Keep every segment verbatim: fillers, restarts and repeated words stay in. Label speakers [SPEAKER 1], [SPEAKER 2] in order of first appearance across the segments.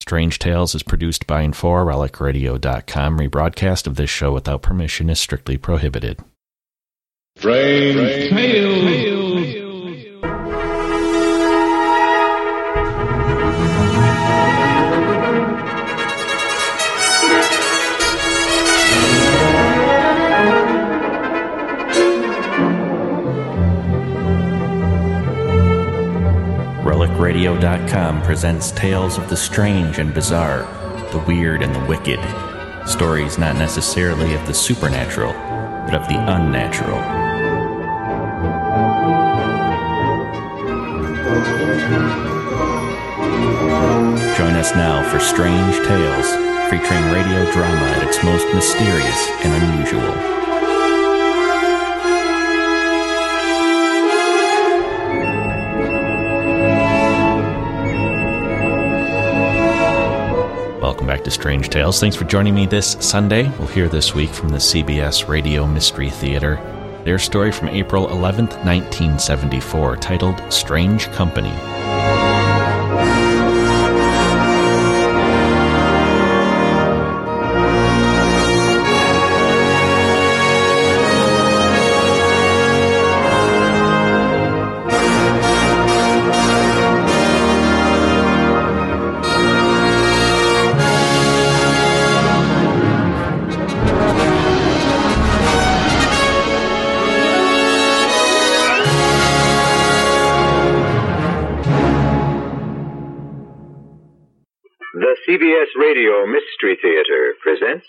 [SPEAKER 1] Strange Tales is produced by and for Relic Radio dot com. Rebroadcast of this show without permission is strictly prohibited.
[SPEAKER 2] Strange Tales.
[SPEAKER 1] Relic Radio dot com presents tales of the strange and bizarre, the weird and the wicked. Stories not necessarily of the supernatural, but of the unnatural. Join us now for Strange Tales, featuring radio drama at its most mysterious and unusual. Welcome back to Strange Tales. Thanks for joining me this Sunday. We'll hear this week from the C B S Radio Mystery Theater their story from April eleventh, nineteen seventy-four, titled Strange Company.
[SPEAKER 3] C B S Radio Mystery Theater presents...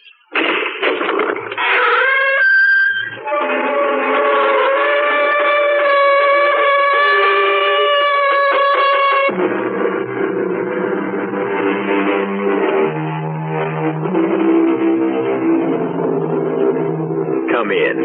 [SPEAKER 3] Come in.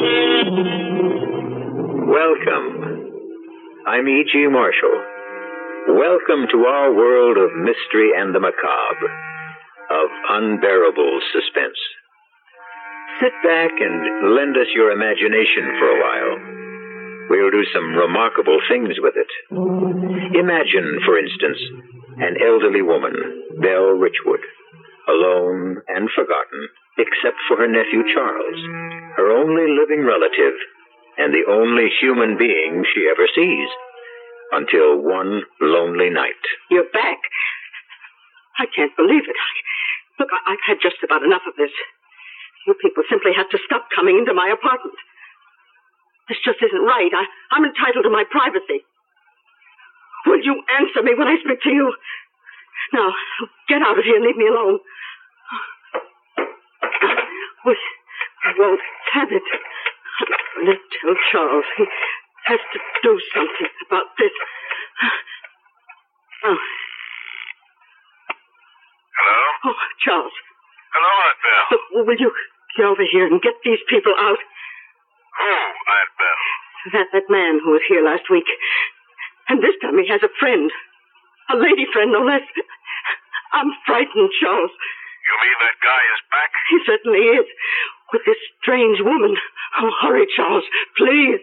[SPEAKER 3] Welcome. I'm E G. Marshall. Welcome to our world of mystery and the macabre, of unbearable suspense. Sit back and lend us your imagination for a while. We'll do some remarkable things with it. Imagine, for instance, an elderly woman, Belle Richwood, alone and forgotten, except for her nephew Charles, her only living relative, and the only human being she ever sees. Until one lonely night.
[SPEAKER 4] You're back. I can't believe it. I, look, I, I've had just about enough of this. You people simply have to stop coming into my apartment. This just isn't right. I, I'm entitled to my privacy. Will you answer me when I speak to you? Now, get out of here and leave me alone. Well, I won't have it. Let's tell Charles. He has to do something about this. Oh.
[SPEAKER 5] Hello?
[SPEAKER 4] Oh, Charles.
[SPEAKER 5] Hello, Aunt Belle.
[SPEAKER 4] Look, will you get over here and get these people out?
[SPEAKER 5] Who, Aunt Belle?
[SPEAKER 4] That, that man who was here last week. And this time he has a friend. A lady friend, no less. I'm frightened, Charles.
[SPEAKER 5] You mean that guy is back?
[SPEAKER 4] He certainly is. With this strange woman. Oh, hurry, Charles, please.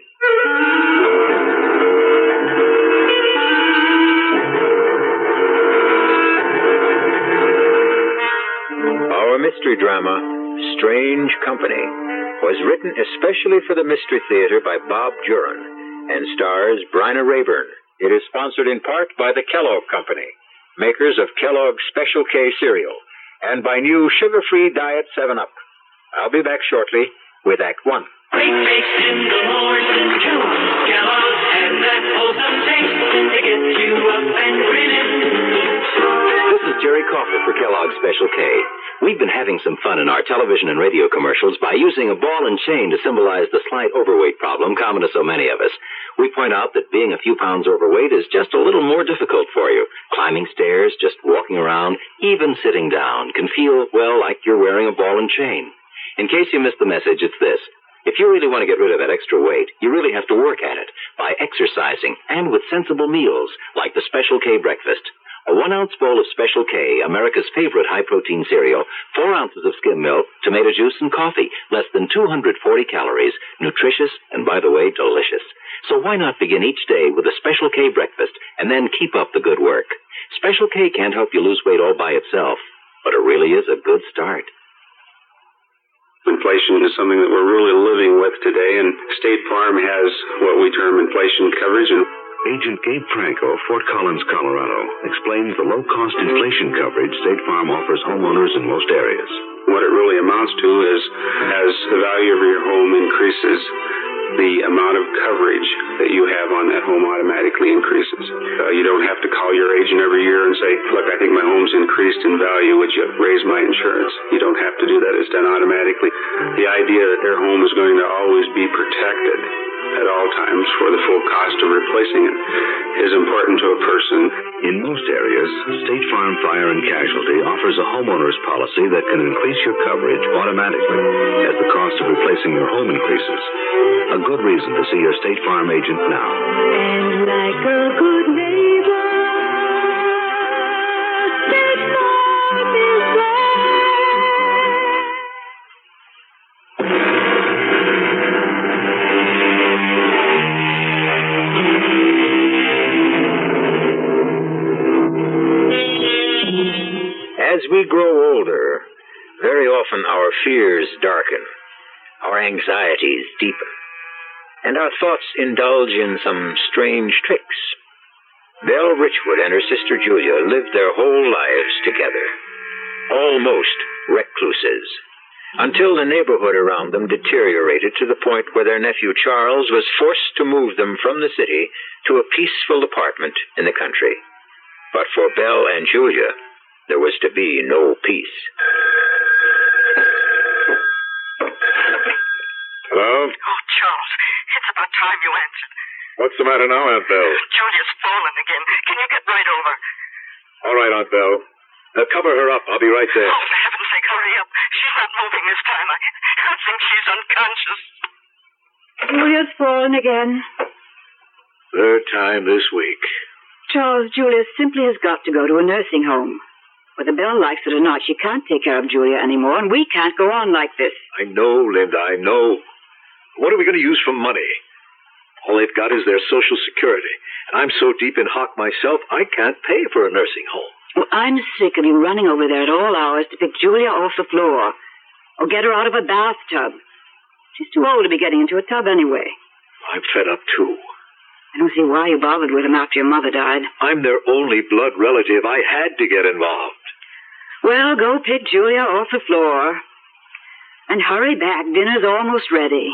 [SPEAKER 3] Our mystery drama, Strange Company, was written especially for the Mystery Theater by Bob Juran and stars Bryna Raeburn. It is sponsored in part by the Kellogg Company, makers of Kellogg's Special K cereal, and by new sugar-free Diet seven up. I'll be back shortly with Act One.
[SPEAKER 6] Great bakes in the morning, Kellogg's, Kellogg's has that wholesome taste to get you up and grinning.
[SPEAKER 7] This is Jerry Coffer for Kellogg's Special K. We've been having some fun in our television and radio commercials by using a ball and chain to symbolize the slight overweight problem common to so many of us. We point out that being a few pounds overweight is just a little more difficult for you. Climbing stairs, just walking around, even sitting down can feel, well, like you're wearing a ball and chain. In case you missed the message, it's this. If you really want to get rid of that extra weight, you really have to work at it by exercising and with sensible meals like the Special K breakfast. A one-ounce bowl of Special K, America's favorite high-protein cereal, four ounces of skim milk, tomato juice, and coffee, less than two hundred forty calories, nutritious, and, by the way, delicious. So why not begin each day with a Special K breakfast and then keep up the good work? Special K can't help you lose weight all by itself, but it really is a good start.
[SPEAKER 2] Inflation is something that we're really living with today, and State Farm has what we term inflation coverage. And
[SPEAKER 8] Agent Gabe Franco, Fort Collins, Colorado, explains the low-cost inflation coverage State Farm offers homeowners in most areas.
[SPEAKER 2] What it really amounts to is, as the value of your home increases, the amount of coverage that you have on that home automatically increases. Uh, you don't have to call your agent every year and say, look, I think my home's increased in value. Would you raise my insurance? You don't have to do that. It's done automatically. The idea that their home is going to always be protected at all times for the full cost of replacing it is important to a person.
[SPEAKER 8] In most areas, State Farm Fire and Casualty offers a homeowner's policy that can increase your coverage automatically as the cost of replacing your home increases. A good reason to see your State Farm agent now.
[SPEAKER 6] And like a good neighbor, State Farm is there.
[SPEAKER 3] As we grow older, very often our fears darken, our anxieties deepen, and our thoughts indulge in some strange tricks. Belle Richwood and her sister Julia lived their whole lives together, almost recluses, until the neighborhood around them deteriorated to the point where their nephew Charles was forced to move them from the city to a peaceful apartment in the country. But for Belle and Julia, there was to be no peace.
[SPEAKER 5] Hello?
[SPEAKER 4] Oh, Charles, it's about time you answered.
[SPEAKER 5] What's the matter now, Aunt Belle?
[SPEAKER 4] Julia's fallen again. Can you get right over?
[SPEAKER 5] All right, Aunt Belle. Now cover her up. I'll be right there.
[SPEAKER 4] Oh, for heaven's sake, hurry up. She's not moving this time. I, I think she's unconscious.
[SPEAKER 9] Julia's fallen again.
[SPEAKER 5] Third time this week.
[SPEAKER 9] Charles, Julia simply has got to go to a nursing home. Whether Belle likes it or not, she can't take care of Julia anymore, and we can't go on like this.
[SPEAKER 5] I know, Linda, I know. What are we going to use for money? All they've got is their Social Security. And I'm so deep in hock myself, I can't pay for a nursing home.
[SPEAKER 9] Well, I'm sick of you running over there at all hours to pick Julia off the floor or get her out of a bathtub. She's too old to be getting into a tub anyway.
[SPEAKER 5] I'm fed up, too.
[SPEAKER 9] I don't see why you bothered with them after your mother died.
[SPEAKER 5] I'm their only blood relative. I had to get involved.
[SPEAKER 9] Well, go pick Julia off the floor. And hurry back. Dinner's almost ready.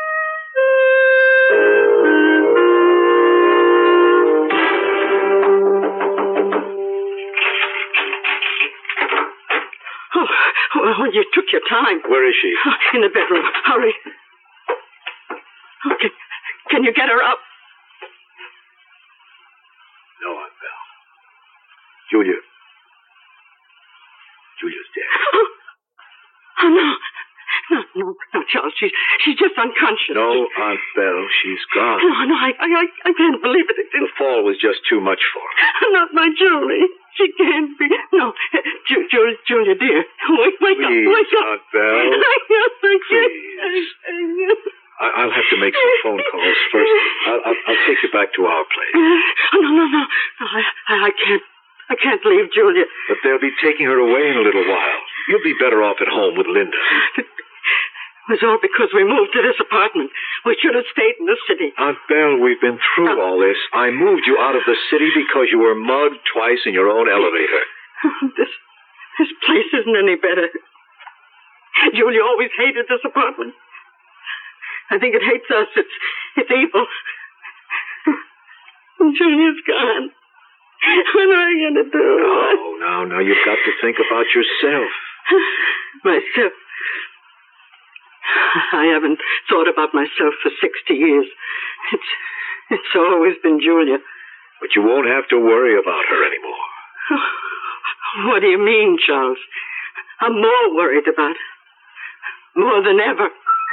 [SPEAKER 4] Oh, well, you took your time.
[SPEAKER 5] Where is she?
[SPEAKER 4] In the bedroom. Hurry. Okay. Can you get her up?
[SPEAKER 5] No, Aunt Belle. Julia. Julia's dead.
[SPEAKER 4] Oh, no. No, no, no, Charles. She's, she's just unconscious.
[SPEAKER 5] No, Aunt Belle. She's gone.
[SPEAKER 4] No, no, I, I, I can't believe it.
[SPEAKER 5] The fall was just too much for her.
[SPEAKER 4] Not my Julie. She can't be. No, Ju- Ju- Julia, dear. Wake, wake
[SPEAKER 5] Please,
[SPEAKER 4] up, wake up.
[SPEAKER 5] Aunt Belle.
[SPEAKER 4] Please.
[SPEAKER 5] I- I'll have to make some phone calls first. I'll, I'll, I'll take you back to our place.
[SPEAKER 4] Oh, no, no, no. no I, I, I can't. I can't leave Julia.
[SPEAKER 5] But they'll be taking her away in a little while. You'll be better off at home with Linda.
[SPEAKER 4] It was all because we moved to this apartment. We should have stayed in the city.
[SPEAKER 5] Aunt Belle, we've been through
[SPEAKER 4] Oh.
[SPEAKER 5] all this. I moved you out of the city because you were mugged twice in your own elevator.
[SPEAKER 4] This, this place isn't any better. Julia always hated this apartment. I think it hates us. It's, it's evil. Julia's gone. What am I going to do?
[SPEAKER 5] Oh, now, now, you've got to think about yourself.
[SPEAKER 4] Myself? I haven't thought about myself for sixty years. It's, it's always been Julia.
[SPEAKER 5] But you won't have to worry about her anymore.
[SPEAKER 4] What do you mean, Charles? I'm more worried about her. More than ever.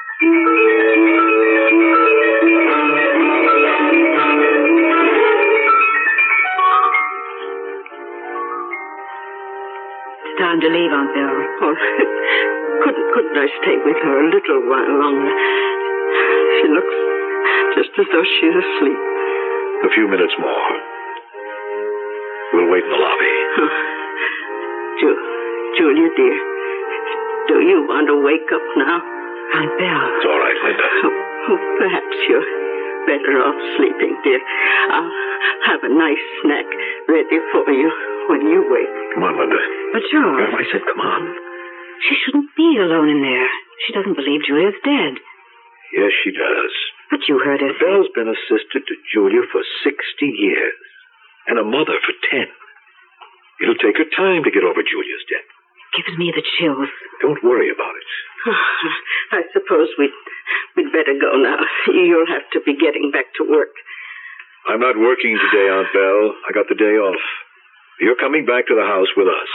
[SPEAKER 9] It's time to leave, Aunt Belle.
[SPEAKER 4] Oh, couldn't, couldn't I stay with her a little while longer? She looks just as though she's asleep.
[SPEAKER 5] A few minutes more. We'll wait in the lobby.
[SPEAKER 4] Oh. Ju- Julia, dear, do you want to wake up now?
[SPEAKER 9] Aunt Belle.
[SPEAKER 5] It's all right, Linda.
[SPEAKER 4] Oh, oh, perhaps you're better off sleeping, dear. I'll have a nice snack ready for you when you wake.
[SPEAKER 5] Come on, Linda.
[SPEAKER 9] But Charles...
[SPEAKER 5] I said come on.
[SPEAKER 9] She shouldn't be alone in there. She doesn't believe Julia's dead.
[SPEAKER 5] Yes, she does.
[SPEAKER 9] But you heard her say...
[SPEAKER 5] Belle's been a sister to Julia for sixty years. And a mother for ten. It'll take her time to get over Julia's death.
[SPEAKER 9] Gives me the chills.
[SPEAKER 5] Don't worry about it.
[SPEAKER 4] I suppose we'd, we'd better go now. You'll have to be getting back to work.
[SPEAKER 5] I'm not working today, Aunt Belle. I got the day off. You're coming back to the house with us.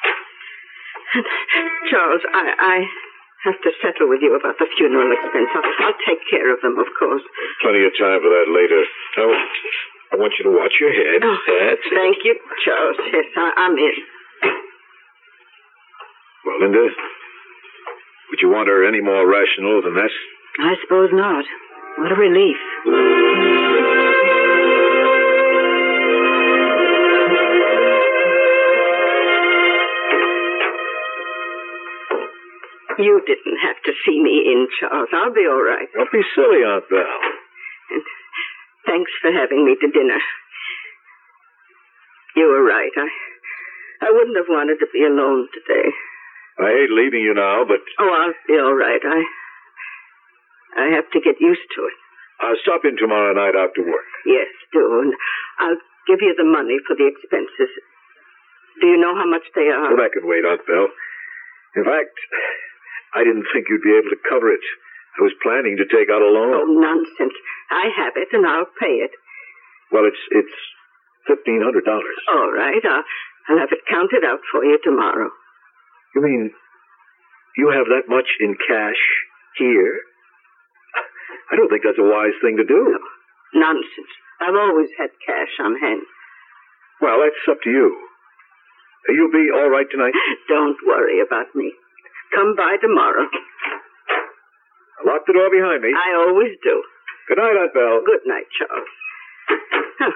[SPEAKER 4] Charles, I, I have to settle with you about the funeral expense. I'll, I'll take care of them, of course.
[SPEAKER 5] Plenty of time for that later. Now, I want you to watch your head.
[SPEAKER 4] Oh,
[SPEAKER 5] That's it.
[SPEAKER 4] thank you, Charles. Yes, I, I'm in.
[SPEAKER 5] Well, Linda, would you want her any more rational than that?
[SPEAKER 9] I suppose not. What a relief.
[SPEAKER 4] You didn't have to see me in, Charles. I'll be all right.
[SPEAKER 5] Don't be silly, Aunt Belle.
[SPEAKER 4] And thanks for having me to dinner. You were right. I, I wouldn't have wanted to be alone today.
[SPEAKER 5] I hate leaving you now, but...
[SPEAKER 4] Oh, I'll be all right. I, I have to get used to it.
[SPEAKER 5] I'll stop in tomorrow night after work.
[SPEAKER 4] Yes, do. And I'll give you the money for the expenses. Do you know how much they are?
[SPEAKER 5] Well, that can wait, Aunt Belle. In fact, I didn't think you'd be able to cover it. I was planning to take out a loan.
[SPEAKER 4] Oh, nonsense. I have it, and I'll pay it.
[SPEAKER 5] Well, it's it's fifteen hundred dollars.
[SPEAKER 4] All right. I'll, I'll have it counted out for you tomorrow.
[SPEAKER 5] You mean you have that much in cash here? I don't think that's a wise thing to do.
[SPEAKER 4] No, nonsense. I've always had cash on hand.
[SPEAKER 5] Well, that's up to you. You'll be all right tonight?
[SPEAKER 4] Don't worry about me. Come by tomorrow.
[SPEAKER 5] Lock the door behind me.
[SPEAKER 4] I always do.
[SPEAKER 5] Good night, Aunt Belle.
[SPEAKER 4] Good night, Charles. Huh.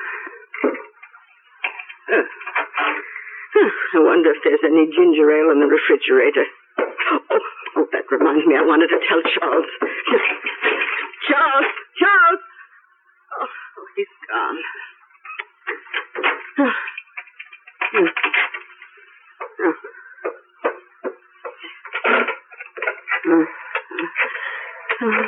[SPEAKER 4] Huh. Huh. I wonder if there's any ginger ale in the refrigerator. Oh, oh, that reminds me. I wanted to tell Charles. Charles! Charles! Oh, oh he's gone. Oh. Hmm. Oh. Uh, uh,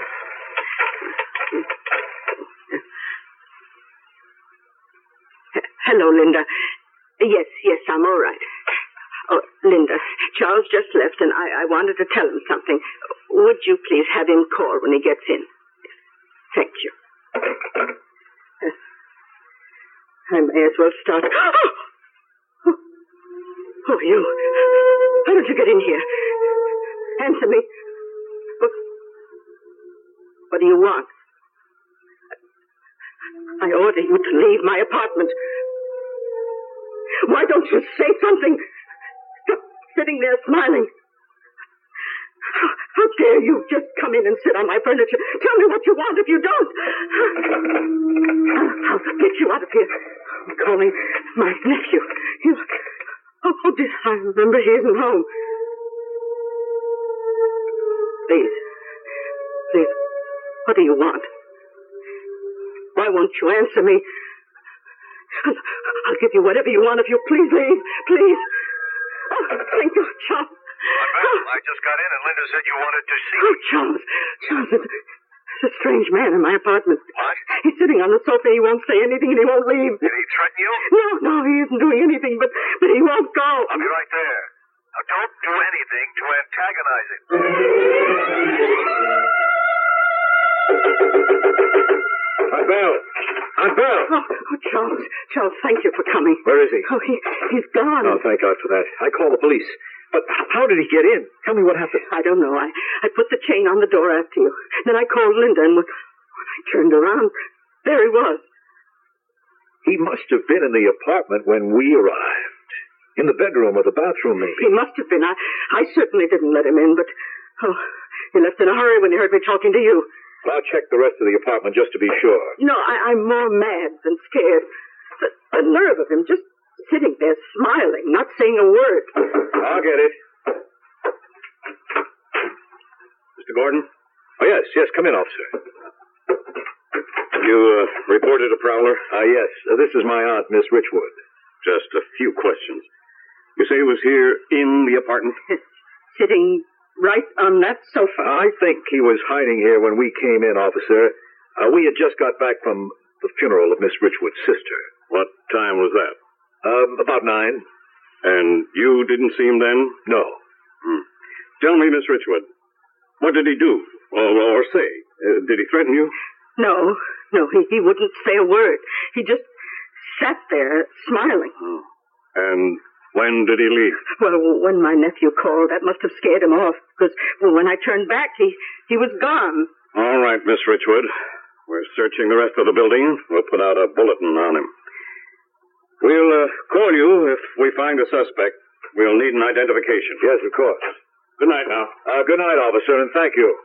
[SPEAKER 4] Hello, Linda. Yes, yes, I'm all right. Oh, Linda, Charles just left, and I, I wanted to tell him something. Would you please have him call when he gets in? Thank you. Uh, I may as well start. Oh, oh, you. How did you get in here? Answer me. What, what do you want? I order you to leave my apartment. Why don't you say something? Stop sitting there smiling. How, how dare you just come in and sit on my furniture? Tell me what you want if you don't. I'll, I'll get you out of here. I'm calling my nephew. He, oh, oh, dear, I remember he isn't home. Please. Please. What do you want? Why won't you answer me? I'll give you whatever you want if you please leave. Please. Oh, thank you, Charles.
[SPEAKER 5] Oh. I just got in and Linda said you wanted to see me.
[SPEAKER 4] Oh, Charles. Charles, there's, there's a strange man in my apartment.
[SPEAKER 5] What?
[SPEAKER 4] He's sitting on the sofa. He won't say anything and he won't leave.
[SPEAKER 5] Did he threaten you?
[SPEAKER 4] No, no, he isn't doing anything, but, but he won't go.
[SPEAKER 5] I'll be right there. Now, don't do anything to antagonize him. Aunt Belle! Aunt Belle!
[SPEAKER 4] Oh, oh, Charles. Charles, thank you for coming.
[SPEAKER 5] Where is he?
[SPEAKER 4] Oh, he, he's gone.
[SPEAKER 5] Oh, thank God for that. I called the police. But how did he get in? Tell me what happened.
[SPEAKER 4] I don't know. I, I put the chain on the door after you. Then I called Linda, and when, when I turned around, there he was.
[SPEAKER 5] He must have been in the apartment when we arrived. In the bedroom or the bathroom, maybe.
[SPEAKER 4] He must have been. I, I certainly didn't let him in, but, oh, he left in a hurry when he heard me talking to you.
[SPEAKER 5] Well, I'll check the rest of the apartment just to be sure.
[SPEAKER 4] No, I, I'm more mad than scared. The, the nerve of him just sitting there smiling, not saying a word.
[SPEAKER 5] I'll get it. Mister Gordon? Oh, yes, yes, come in, officer.
[SPEAKER 10] You uh, reported a prowler?
[SPEAKER 5] Ah, uh, yes. Uh, this is my aunt, Miss Richwood.
[SPEAKER 10] Just a few questions. You say he was here in the apartment?
[SPEAKER 4] Sitting right on that sofa.
[SPEAKER 5] I think he was hiding here when we came in, officer. Uh, we had just got back from the funeral of Miss Richwood's sister.
[SPEAKER 10] What time was that?
[SPEAKER 5] Um, about nine.
[SPEAKER 10] And you didn't see him then?
[SPEAKER 5] No.
[SPEAKER 10] Hmm. Tell me, Miss Richwood, what did he do? Or, or say? Uh, did he threaten you?
[SPEAKER 4] No, no, he, he wouldn't say a word. He just sat there, smiling.
[SPEAKER 10] Oh. And when did he leave?
[SPEAKER 4] Well, when my nephew called, that must have scared him off, because well, when I turned back, he, he was gone.
[SPEAKER 10] All right, Miss Richwood. We're searching the rest of the building. We'll put out a bulletin on him. We'll uh, call you if we find a suspect. We'll need an identification.
[SPEAKER 5] Yes, of course.
[SPEAKER 10] Good night now.
[SPEAKER 5] Uh, good night, officer, and thank you.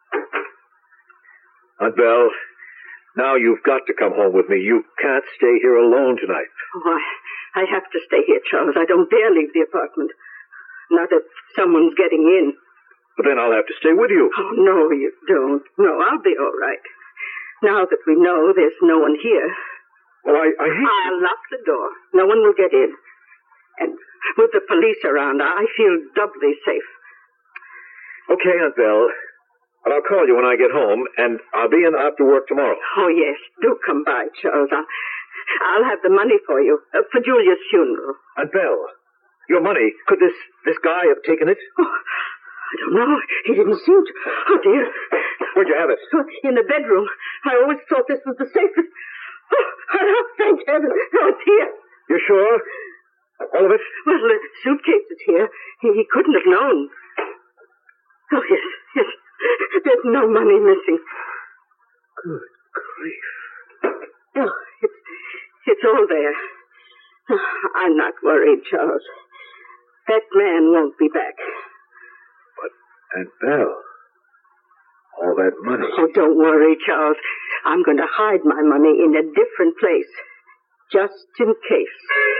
[SPEAKER 5] Aunt Belle, now you've got to come home with me. You can't stay here alone tonight.
[SPEAKER 4] Oh, I, I have to stay here, Charles. I don't dare leave the apartment. Not if someone's getting in.
[SPEAKER 5] But then I'll have to stay with you.
[SPEAKER 4] Oh, no, you don't. No, I'll be all right. Now that we know there's no one here.
[SPEAKER 5] Well, I, I hate
[SPEAKER 4] I'll lock the door. No one will get in. And with the police around, I feel doubly safe.
[SPEAKER 5] Okay, Aunt Belle. But I'll call you when I get home, and I'll be in after work tomorrow.
[SPEAKER 4] Oh, yes. Do come by, Charles. I'll, I'll have the money for you, uh, for Julia's funeral.
[SPEAKER 5] Aunt Belle, your money, could this, this guy have taken it?
[SPEAKER 4] Oh, I don't know. He didn't seem to. Oh, dear.
[SPEAKER 5] Where'd you have it?
[SPEAKER 4] In the bedroom. I always thought this was the safest. Oh, oh thank heaven. Oh, it's here.
[SPEAKER 5] You sure? All of it?
[SPEAKER 4] Well, the suitcase is here. He, he couldn't have known. Oh, yes, yes. There's no money missing.
[SPEAKER 5] Good grief.
[SPEAKER 4] Oh, it's, it's all there. Oh, I'm not worried, Charles. That man won't be back.
[SPEAKER 5] But, Aunt Belle, all that money.
[SPEAKER 4] Oh, don't worry, Charles. I'm going to hide my money in a different place, just in case.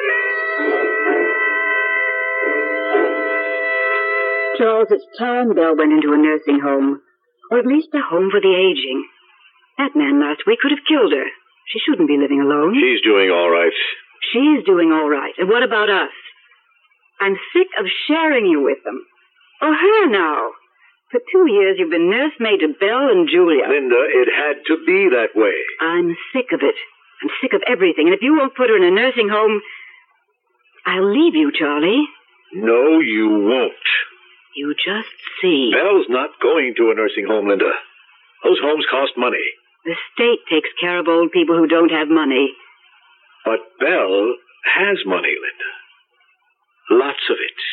[SPEAKER 9] Charles, it's time Belle went into a nursing home, or at least a home for the aging. That man last week could have killed her. She shouldn't be living alone.
[SPEAKER 5] She's doing all right.
[SPEAKER 9] She's doing all right. And what about us? I'm sick of sharing you with them. Oh, her now. For two years you've been nursemaid to Belle and Julia.
[SPEAKER 5] Linda, it had to be that way.
[SPEAKER 9] I'm sick of it. I'm sick of everything. And if you won't put her in a nursing home, I'll leave you, Charlie.
[SPEAKER 5] No, you won't.
[SPEAKER 9] You just see.
[SPEAKER 5] Belle's not going to a nursing home, Linda. Those homes cost money.
[SPEAKER 9] The state takes care of old people who don't have money.
[SPEAKER 5] But Belle has money, Linda. Lots of it.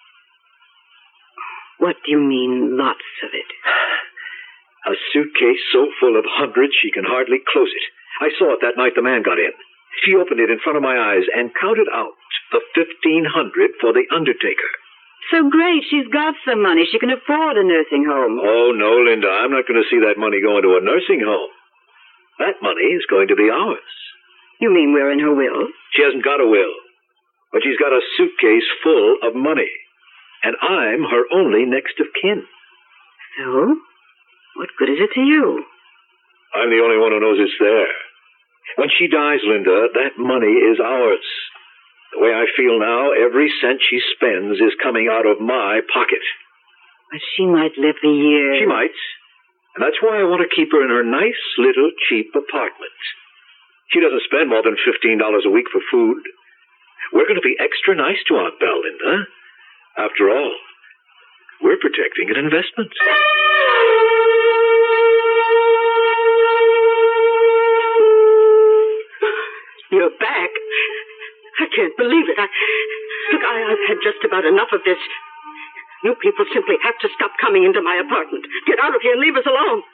[SPEAKER 9] What do you mean, lots of it?
[SPEAKER 5] A suitcase so full of hundreds she can hardly close it. I saw it that night the man got in. She opened it in front of my eyes and counted out the fifteen hundred for the undertaker.
[SPEAKER 9] So great, she's got some money. She can afford a nursing home.
[SPEAKER 5] Oh, no, Linda, I'm not going to see that money go into a nursing home. That money is going to be ours.
[SPEAKER 9] You mean we're in her will?
[SPEAKER 5] She hasn't got a will, but she's got a suitcase full of money. And I'm her only next of kin.
[SPEAKER 9] So? What good is it to you?
[SPEAKER 5] I'm the only one who knows it's there. When she dies, Linda, that money is ours. The way I feel now, every cent she spends is coming out of my pocket.
[SPEAKER 9] But she might live for years.
[SPEAKER 5] She might. And that's why I want to keep her in her nice little cheap apartment. She doesn't spend more than fifteen dollars a week for food. We're going to be extra nice to Aunt Belle, Linda. After all, we're protecting an investment.
[SPEAKER 4] You're back. I can't believe it. I, look, I, I've had just about enough of this. You people simply have to stop coming into my apartment. Get out of here and leave us alone.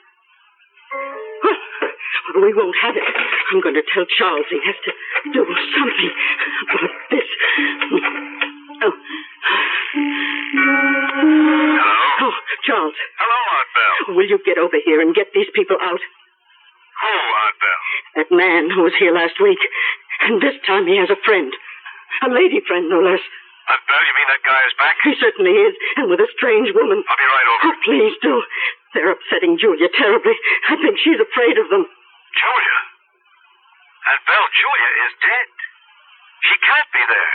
[SPEAKER 4] Well, we won't have it. I'm going to tell Charles he has to do something about this. Oh.
[SPEAKER 11] Hello?
[SPEAKER 4] Oh, Charles.
[SPEAKER 11] Hello, Aunt Belle.
[SPEAKER 4] Will you get over here and get these people out?
[SPEAKER 11] Who, Aunt Belle?
[SPEAKER 4] That man who was here last week. And this time he has a friend. A lady friend, no less.
[SPEAKER 11] Aunt Belle, you mean that guy is back?
[SPEAKER 4] He certainly is, and with a strange woman.
[SPEAKER 11] I'll be right over.
[SPEAKER 4] Oh, please do. They're upsetting Julia terribly. I think she's afraid of them.
[SPEAKER 11] Julia? Aunt Belle, Julia is dead. She can't be there.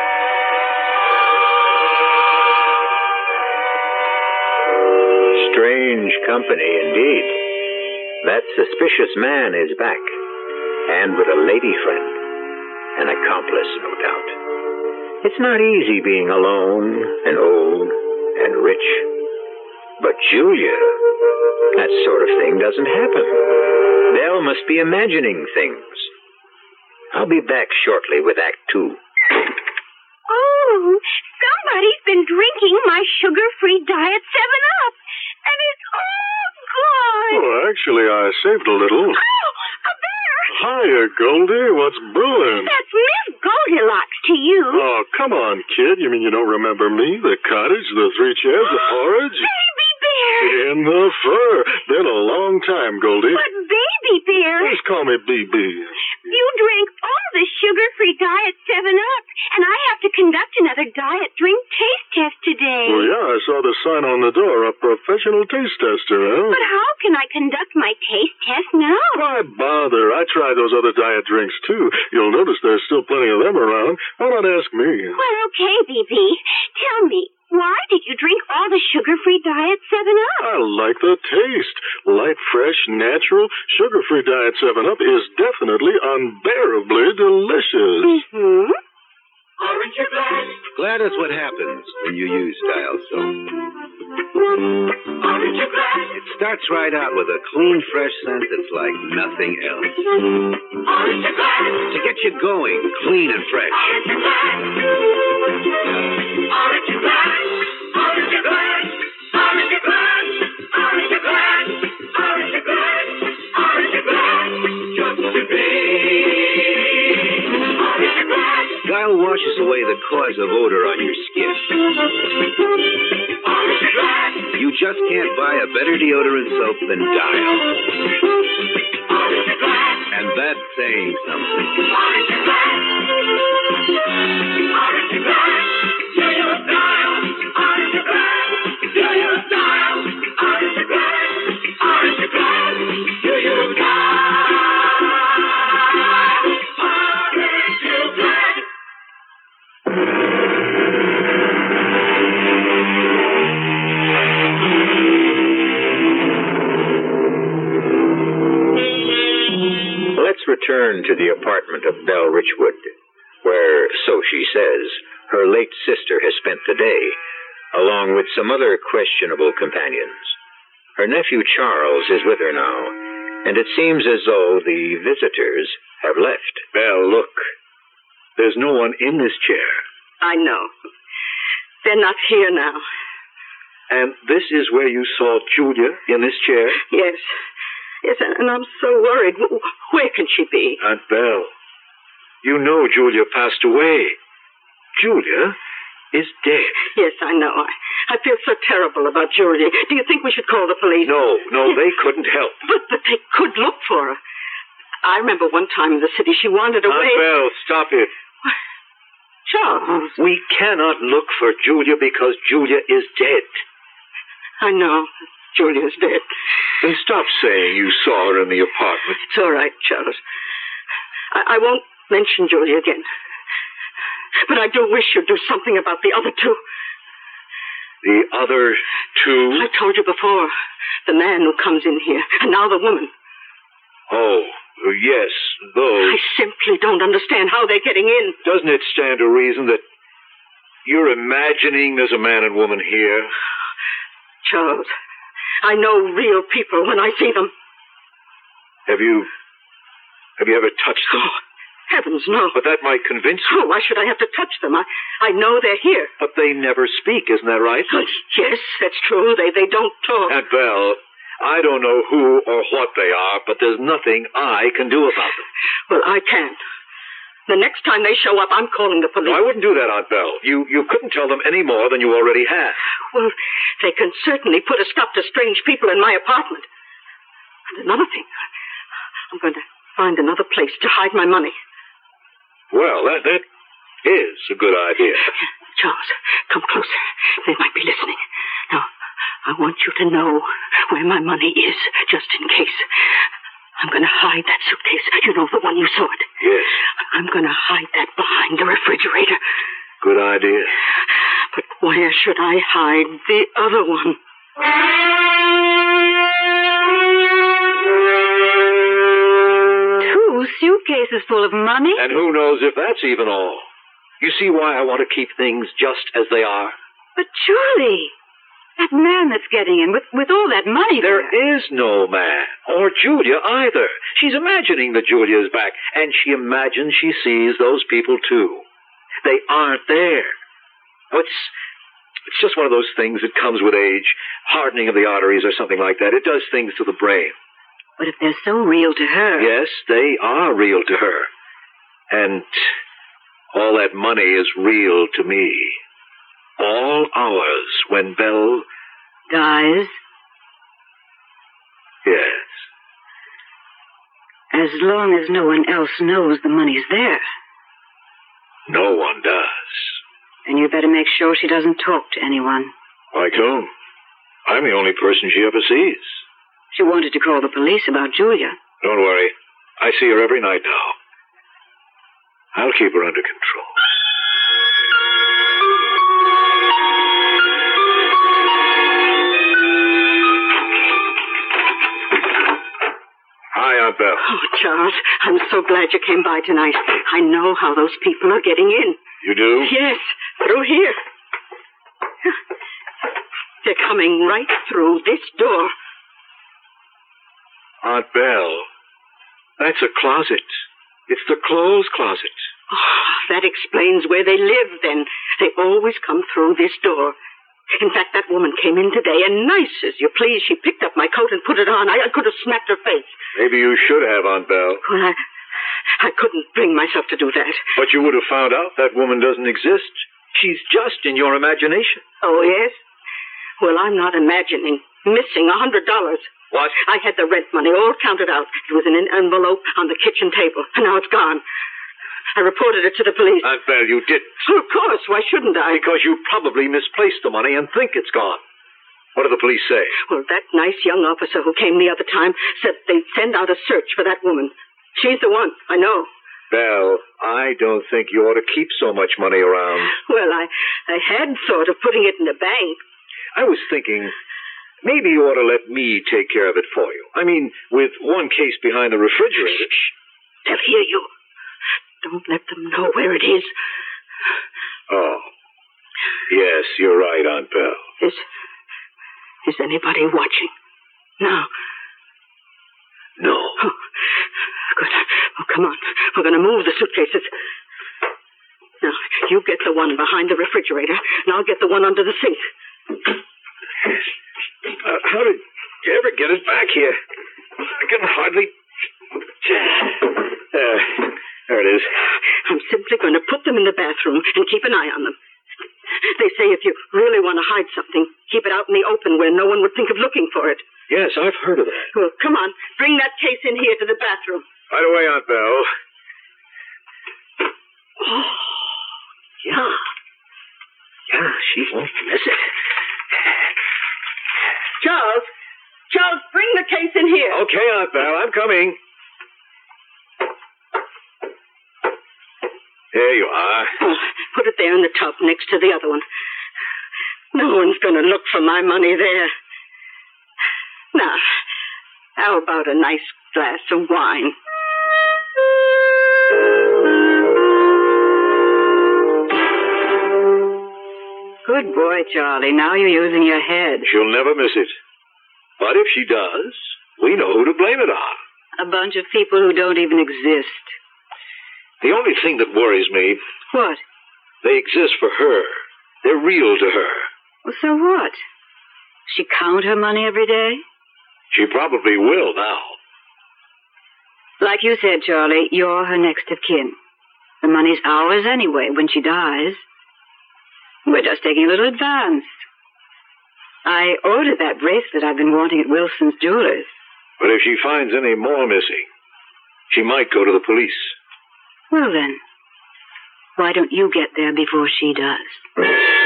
[SPEAKER 3] Strange company indeed. That suspicious man is back, and with a lady friend. An accomplice, no doubt. It's not easy being alone and old and rich. But Julia, that sort of thing doesn't happen. Belle must be imagining things. I'll be back shortly with Act Two.
[SPEAKER 12] Oh, somebody's been drinking my sugar-free Diet seven up, and it's all gone.
[SPEAKER 10] Oh, actually, I saved a little.
[SPEAKER 12] Oh, a bear!
[SPEAKER 10] Hiya, Goldie. What's brewing?
[SPEAKER 12] That's Miss Goldilocks to you.
[SPEAKER 10] Oh, come on, kid. You mean you don't remember me? The cottage, the three chairs, the porridge?
[SPEAKER 12] Baby bear!
[SPEAKER 10] In the fur. Been a long time, Goldie.
[SPEAKER 12] But baby bear!
[SPEAKER 10] Just call me B B.
[SPEAKER 12] You drank all the sugar-free Diet seven up, and I have to conduct another diet drink taste test today.
[SPEAKER 10] Well, yeah, I saw the sign on the door, a professional taste tester, huh?
[SPEAKER 12] But how can I conduct my taste test now?
[SPEAKER 10] Why bother? I tried those other diet drinks, too. You'll notice there's still plenty of them around. Why not ask me?
[SPEAKER 12] Well, okay, B B. Tell me, why did you drink all the sugar-free Diet seven up?
[SPEAKER 10] I like the taste. Light, fresh, natural, sugar-free Diet seven up is definitely unbearably delicious.
[SPEAKER 12] Mm-hmm.
[SPEAKER 6] Orange or glad?
[SPEAKER 7] Glad is what happens when you use Dial Soap.
[SPEAKER 6] Orange or glad?
[SPEAKER 7] It starts right out with a clean, fresh scent that's like nothing else.
[SPEAKER 6] Orange or glad?
[SPEAKER 7] To get you going, clean and fresh.
[SPEAKER 6] Orange or glad? Orange or glad? Orange or glad? Orange or glad? Orange or glad? Orange or glad? Orange or glad? Just to be. Orange or glad?
[SPEAKER 7] Dial washes away the cause of odor on your skin.
[SPEAKER 6] Orange or glad?
[SPEAKER 7] You just can't buy a better deodorant soap than Dial.
[SPEAKER 6] Orange or glad?
[SPEAKER 7] And that's saying something.
[SPEAKER 6] Orange or glad? Orange or glad? Do you Dial? Orange or glad? Do you Dial? Orange or glad? Orange or glad? Do you Dial? Orange or glad?
[SPEAKER 3] Let's return to the apartment of Belle Richwood, where, so she says, her late sister has spent the day, along with some other questionable companions. Her nephew Charles is with her now, and it seems as though the visitors have left.
[SPEAKER 5] Belle, look. There's no one in this chair.
[SPEAKER 4] I know. They're not here now.
[SPEAKER 5] And this is where you saw Julia, in this chair?
[SPEAKER 4] Yes. Yes, and, and I'm so worried. W- Where can she be?
[SPEAKER 5] Aunt Belle, you know Julia passed away. Julia is dead.
[SPEAKER 4] Yes, I know. I, I feel so terrible about Julia. Do you think we should call the police?
[SPEAKER 5] No, no, they couldn't help.
[SPEAKER 4] But, but they could look for her. I remember one time in the city she wandered away.
[SPEAKER 5] Aunt Belle, stop it.
[SPEAKER 4] Charles.
[SPEAKER 5] We cannot look for Julia because Julia is dead.
[SPEAKER 4] I know. Julia's dead.
[SPEAKER 5] Then stop saying you saw her in the apartment.
[SPEAKER 4] It's all right, Charles. I, I won't mention Julia again. But I do wish you'd do something about the other two.
[SPEAKER 5] The other two?
[SPEAKER 4] I told you before. The man who comes in here, and now the woman.
[SPEAKER 5] Oh, yes, those.
[SPEAKER 4] I simply don't understand how they're getting in.
[SPEAKER 5] Doesn't it stand to reason that you're imagining there's a man and woman here?
[SPEAKER 4] Charles, I know real people when I see them.
[SPEAKER 5] Have you... have you ever touched them?
[SPEAKER 4] Oh, heavens, no.
[SPEAKER 5] But that might convince you.
[SPEAKER 4] Oh, why should I have to touch them? I, I know they're here.
[SPEAKER 5] But they never speak, isn't that right?
[SPEAKER 4] Oh, yes, that's true. They, they don't talk.
[SPEAKER 5] Aunt Belle, I don't know who or what they are, but there's nothing I can do about them.
[SPEAKER 4] Well, I can. The next time they show up, I'm calling the police.
[SPEAKER 5] No, I wouldn't do that, Aunt Belle. You, you couldn't tell them any more than you already have.
[SPEAKER 4] Well, they can certainly put a stop to strange people in my apartment. And another thing, I'm going to find another place to hide my money.
[SPEAKER 5] Well, that, that is a good idea.
[SPEAKER 4] Charles, come closer. They might be listening. Now, I want you to know where my money is, just in case. I'm going to hide that suitcase. You know, the one you saw it.
[SPEAKER 5] Yes.
[SPEAKER 4] I'm going to hide that behind the refrigerator.
[SPEAKER 5] Good idea.
[SPEAKER 4] But where should I hide the other one?
[SPEAKER 9] Two suitcases full of money?
[SPEAKER 5] And who knows if that's even all. You see why I want to keep things just as they are?
[SPEAKER 9] But Julie, that man that's getting in with, with all that money
[SPEAKER 5] there...
[SPEAKER 9] There
[SPEAKER 5] is no man. Or Julia either. She's imagining that Julia is back. And she imagines she sees those people too. They aren't there. Oh, it's, it's just one of those things that comes with age. Hardening of the arteries or something like that. It does things to the brain.
[SPEAKER 9] But if they're so real to her...
[SPEAKER 5] Yes, they are real to her. And all that money is real to me. All ours when Belle...
[SPEAKER 9] dies?
[SPEAKER 5] Yes.
[SPEAKER 9] As long as no one else knows the money's there.
[SPEAKER 5] No one does.
[SPEAKER 9] And you better make sure she doesn't talk to anyone.
[SPEAKER 5] Like whom? I'm the only person she ever sees.
[SPEAKER 9] She wanted to call the police about Julia.
[SPEAKER 5] Don't worry. I see her every night now. I'll keep her under control. Hi, Aunt Belle.
[SPEAKER 4] Oh, Charles, I'm so glad you came by tonight. I know how those people are getting in.
[SPEAKER 5] You do?
[SPEAKER 4] Yes, through here. They're coming right through this door.
[SPEAKER 5] Aunt Belle, that's a closet. It's the clothes closet.
[SPEAKER 4] Oh, that explains where they live, then. They always come through this door. In fact, that woman came in today, and nice as you please, she picked up my coat and put it on. I, I could have smacked her face.
[SPEAKER 5] Maybe you should have, Aunt Belle.
[SPEAKER 4] Well, I, I couldn't bring myself to do that.
[SPEAKER 5] But you would have found out that woman doesn't exist. She's just in your imagination.
[SPEAKER 4] Oh, yes? Well, I'm not imagining. Missing a hundred dollars.
[SPEAKER 5] What?
[SPEAKER 4] I had the rent money all counted out. It was in an envelope on the kitchen table, and now it's gone. I reported it to the police.
[SPEAKER 5] Aunt Belle, you didn't.
[SPEAKER 4] Well, of course. Why shouldn't I?
[SPEAKER 5] Because you probably misplaced the money and think it's gone. What do the police say?
[SPEAKER 4] Well, that nice young officer who came the other time said they'd send out a search for that woman. She's the one. I know.
[SPEAKER 5] Belle, I don't think you ought to keep so much money around.
[SPEAKER 4] Well, I, I had thought of putting it in the bank.
[SPEAKER 5] I was thinking maybe you ought to let me take care of it for you. I mean, with one case behind the refrigerator.
[SPEAKER 4] Shh, shh. They'll hear you. Don't let them know where it is.
[SPEAKER 5] Oh. Yes, you're right, Aunt Belle.
[SPEAKER 4] Is, is anybody watching? No.
[SPEAKER 5] No.
[SPEAKER 4] Oh, good. Oh, come on. We're going to move the suitcases. Now, you get the one behind the refrigerator, and I'll get the one under the sink.
[SPEAKER 5] Uh, how did you ever get it back here? I can hardly... Uh, there it is.
[SPEAKER 4] I'm simply going to put them in the bathroom and keep an eye on them. They say if you really want to hide something, keep it out in the open where no one would think of looking for it.
[SPEAKER 5] Yes, I've heard of that.
[SPEAKER 4] Well, come on. Bring that case in here to the bathroom.
[SPEAKER 5] Right away, Aunt Belle.
[SPEAKER 4] Oh, yeah.
[SPEAKER 5] Yeah, she won't miss it.
[SPEAKER 4] Charles! Charles, bring the case in here.
[SPEAKER 5] Okay, Aunt Belle, I'm coming. There you are.
[SPEAKER 4] Oh, put it there in the tub next to the other one. No one's going to look for my money there. Now, how about a nice glass of wine?
[SPEAKER 9] Good boy, Charlie. Now you're using your head.
[SPEAKER 5] She'll never miss it. But if she does, we know who to blame it on.
[SPEAKER 9] A bunch of people who don't even exist.
[SPEAKER 5] The only thing that worries me...
[SPEAKER 9] What?
[SPEAKER 5] They exist for her. They're real to her.
[SPEAKER 9] Well, so what? She count her money every day?
[SPEAKER 5] She probably will now.
[SPEAKER 9] Like you said, Charlie, you're her next of kin. The money's ours anyway when she dies. We're just taking a little advance. I ordered that bracelet I've been wanting at Wilson's Jewelers.
[SPEAKER 5] But if she finds any more missing, she might go to the police.
[SPEAKER 9] Well, then, Why don't you get there before she does?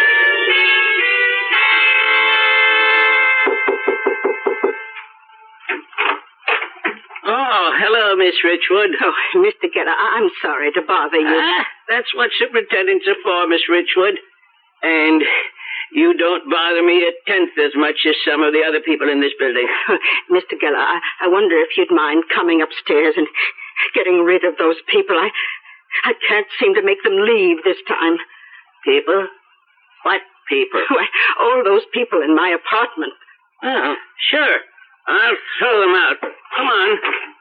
[SPEAKER 13] Oh, hello, Miss Richwood.
[SPEAKER 4] Oh, Mister Geller, I'm sorry to bother you.
[SPEAKER 13] Ah, that's what superintendents are for, Miss Richwood. And you don't bother me a tenth as much as some of the other people in this building.
[SPEAKER 4] Mister Geller, I, I wonder if you'd mind coming upstairs and getting rid of those people. I, I can't seem to make them leave this time.
[SPEAKER 13] People? What people?
[SPEAKER 4] Why, all those people in my apartment.
[SPEAKER 13] Oh, sure. I'll throw them out. Come on.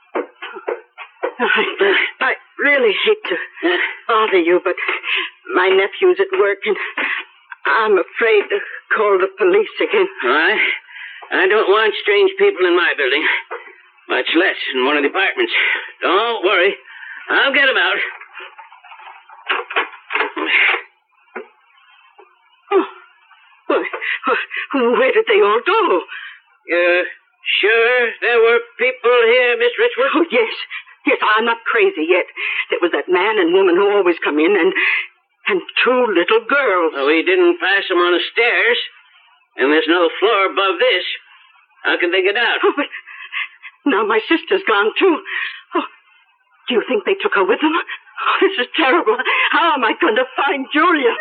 [SPEAKER 4] I, I really hate to bother you, but my nephew's at work, and I'm afraid to call the police again.
[SPEAKER 13] All right. I don't want strange people in my building. Much less in one of the apartments. Don't worry. I'll get them out.
[SPEAKER 4] Oh. Well, where did they all go?
[SPEAKER 13] You're sure there were people here, Miss Richwood?
[SPEAKER 4] Oh, yes. Yes, I'm not crazy yet. There was that man and woman who always come in, and and two little girls.
[SPEAKER 13] Well, we didn't pass them on the stairs, and there's no floor above this. How can they get out?
[SPEAKER 4] Oh, but now my sister's gone, too. Oh, do you think they took her with them? Oh, this is terrible. How am I going to find Julia?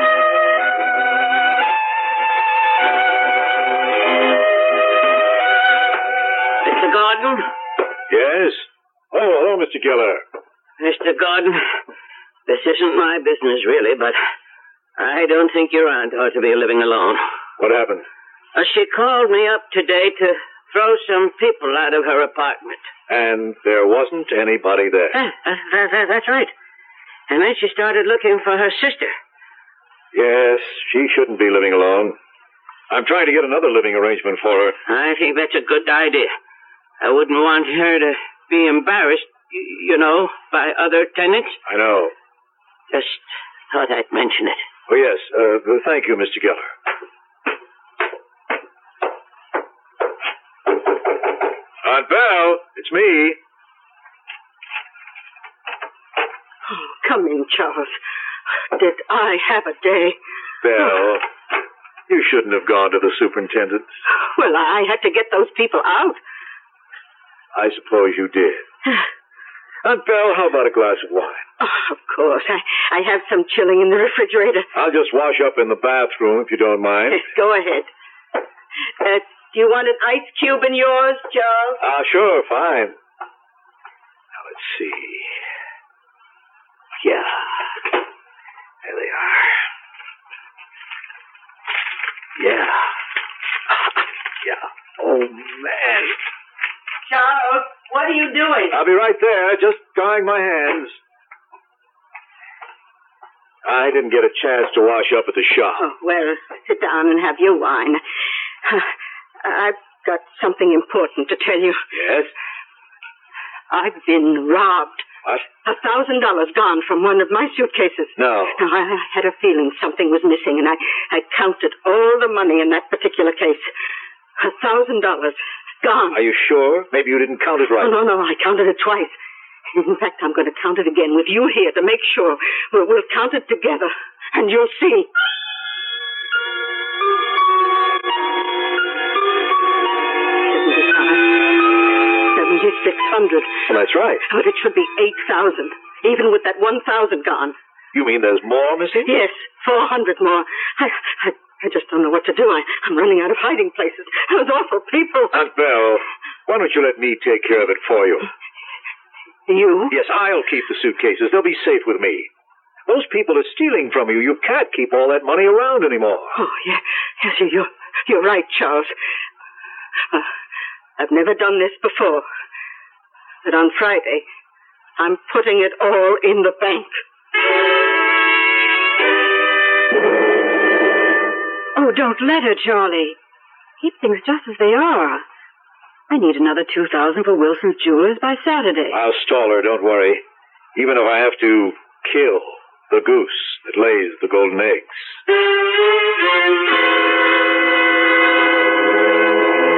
[SPEAKER 13] Mister Gordon?
[SPEAKER 5] Yes? Oh, hello, Mister Geller.
[SPEAKER 13] Mister Gordon, this isn't my business, really, but I don't think your aunt ought to be living alone.
[SPEAKER 5] What happened?
[SPEAKER 13] Uh, she called me up today to throw some people out of her apartment.
[SPEAKER 5] And there wasn't anybody there?
[SPEAKER 13] Uh, uh, that, that, that's right. And then she started looking for her sister.
[SPEAKER 5] Yes, she shouldn't be living alone. I'm trying to get another living arrangement for her.
[SPEAKER 13] I think that's a good idea. I wouldn't want her to be embarrassed, you know, by other tenants.
[SPEAKER 5] I know.
[SPEAKER 13] Just thought I'd mention it.
[SPEAKER 5] Oh, yes. Uh, thank you, Mister Geller. Aunt Belle, it's me.
[SPEAKER 4] Oh, come in, Charles. Did I have a day?
[SPEAKER 5] Belle, you shouldn't have gone to the superintendent's.
[SPEAKER 4] Well, I had to get those people out.
[SPEAKER 5] I suppose you did. Aunt Belle, how about a glass of wine?
[SPEAKER 4] Oh, of course. I, I have some chilling in the refrigerator.
[SPEAKER 5] I'll just wash up in the bathroom, if you don't mind.
[SPEAKER 4] Go ahead. Uh, do you want an ice cube in yours, Charles?
[SPEAKER 5] Ah, uh, sure, fine. Now, let's see. Yeah. There they are. Yeah. Yeah. Oh, man.
[SPEAKER 4] Charles, what are you doing?
[SPEAKER 5] I'll be right there, just drying my hands. I didn't get a chance to wash up at the shop.
[SPEAKER 4] Oh, well, sit down and have your wine. I've got something important to tell you.
[SPEAKER 5] Yes?
[SPEAKER 4] I've been robbed.
[SPEAKER 5] What?
[SPEAKER 4] A thousand dollars gone from one of my suitcases.
[SPEAKER 5] No.
[SPEAKER 4] Now, I had a feeling something was missing, and I, I counted all the money in that particular case. A thousand dollars. Gone.
[SPEAKER 5] Are you sure? Maybe you didn't count it right.
[SPEAKER 4] No, no, no. I counted it twice. In fact, I'm going to count it again with you here to make sure. We'll, we'll count it together, and you'll see. seventy-six hundred.
[SPEAKER 5] Well, that's right.
[SPEAKER 4] But it should be eight thousand, even with that one thousand gone.
[SPEAKER 5] You mean there's more missing?
[SPEAKER 4] Yes, four hundred more. I, I, I just don't know what to do. I, I'm running out of hiding places. Those awful people.
[SPEAKER 5] Aunt Belle, why don't you let me take care of it for you?
[SPEAKER 4] You?
[SPEAKER 5] Yes, I'll keep the suitcases. They'll be safe with me. Those people are stealing from you. You can't keep all that money around anymore.
[SPEAKER 4] Oh, yeah. Yes, you're, you're right, Charles. Uh, I've never done this before. But on Friday, I'm putting it all in the bank.
[SPEAKER 9] Oh, don't let her, Charlie. Keep things just as they are. I need another two thousand for Wilson's Jewelers by Saturday.
[SPEAKER 5] I'll stall her, don't worry. Even if I have to kill the goose that lays the golden eggs.